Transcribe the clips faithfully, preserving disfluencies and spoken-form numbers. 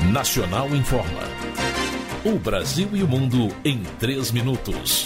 Nacional Informa. O Brasil e o mundo em três minutos.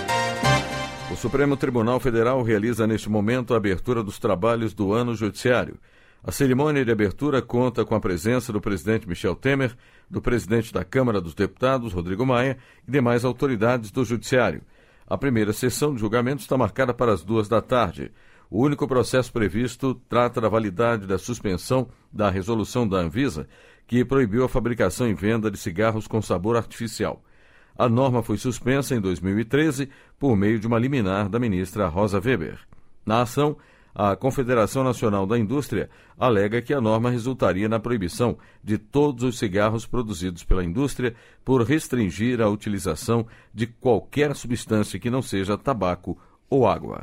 O Supremo Tribunal Federal realiza neste momento a abertura dos trabalhos do ano judiciário. A cerimônia de abertura conta com a presença do presidente Michel Temer, do presidente da Câmara dos Deputados, Rodrigo Maia, e demais autoridades do judiciário. A primeira sessão de julgamento está marcada para as duas da tarde. O único processo previsto trata da validade da suspensão da resolução da Anvisa, que proibiu a fabricação e venda de cigarros com sabor artificial. A norma foi suspensa em dois mil e treze por meio de uma liminar da ministra Rosa Weber. Na ação, a Confederação Nacional da Indústria alega que a norma resultaria na proibição de todos os cigarros produzidos pela indústria por restringir a utilização de qualquer substância que não seja tabaco ou água.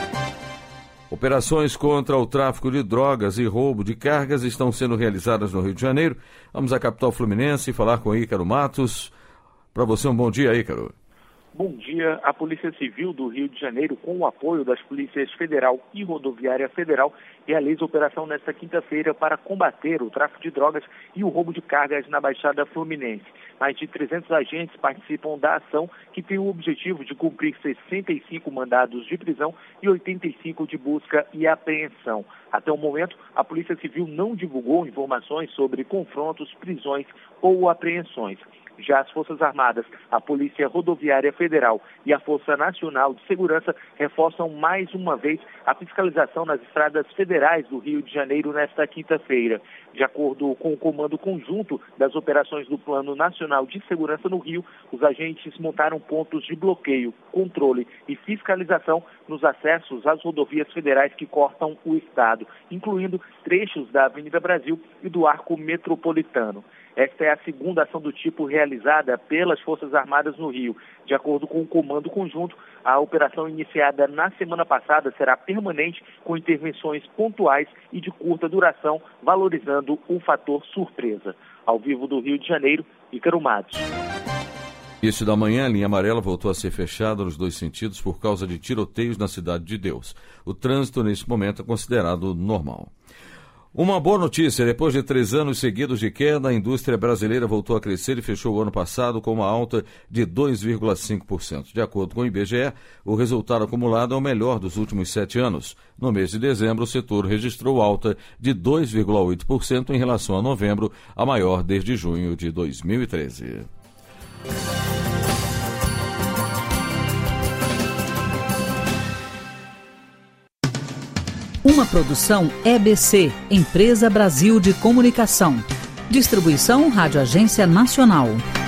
Operações contra o tráfico de drogas e roubo de cargas estão sendo realizadas no Rio de Janeiro. Vamos à capital fluminense falar com Ícaro Matos. Para você, um bom dia, Ícaro. Bom dia. A Polícia Civil do Rio de Janeiro, com o apoio das Polícias Federal e Rodoviária Federal, realiza operação nesta quinta-feira para combater o tráfico de drogas e o roubo de cargas na Baixada Fluminense. Mais de trezentos agentes participam da ação, que tem o objetivo de cumprir sessenta e cinco mandados de prisão e oitenta e cinco de busca e apreensão. Até o momento, a Polícia Civil não divulgou informações sobre confrontos, prisões ou apreensões. Já as Forças Armadas, a Polícia Rodoviária Federal e a Força Nacional de Segurança reforçam mais uma vez a fiscalização nas estradas federais do Rio de Janeiro nesta quinta-feira. De acordo com o Comando Conjunto das Operações do Plano Nacional de Segurança no Rio, os agentes montaram pontos de bloqueio, controle e fiscalização nos acessos às rodovias federais que cortam o estado, incluindo trechos da Avenida Brasil e do Arco Metropolitano. Esta é a segunda ação do tipo realizada pelas Forças Armadas no Rio. De acordo com o Comando Conjunto, a operação iniciada na semana passada será permanente, com intervenções pontuais e de curta duração, valorizando o fator surpresa. Ao vivo do Rio de Janeiro, Ícaro Matos. Início da manhã, a linha amarela voltou a ser fechada nos dois sentidos por causa de tiroteios na Cidade de Deus. O trânsito, nesse momento, é considerado normal. Uma boa notícia: depois de três anos seguidos de queda, a indústria brasileira voltou a crescer e fechou o ano passado com uma alta de dois vírgula cinco por cento. De acordo com o I B G E, o resultado acumulado é o melhor dos últimos sete anos. No mês de dezembro, o setor registrou alta de dois vírgula oito por cento em relação a novembro, a maior desde junho de dois mil e treze. Uma produção E B C, Empresa Brasil de Comunicação. Distribuição Rádio Agência Nacional.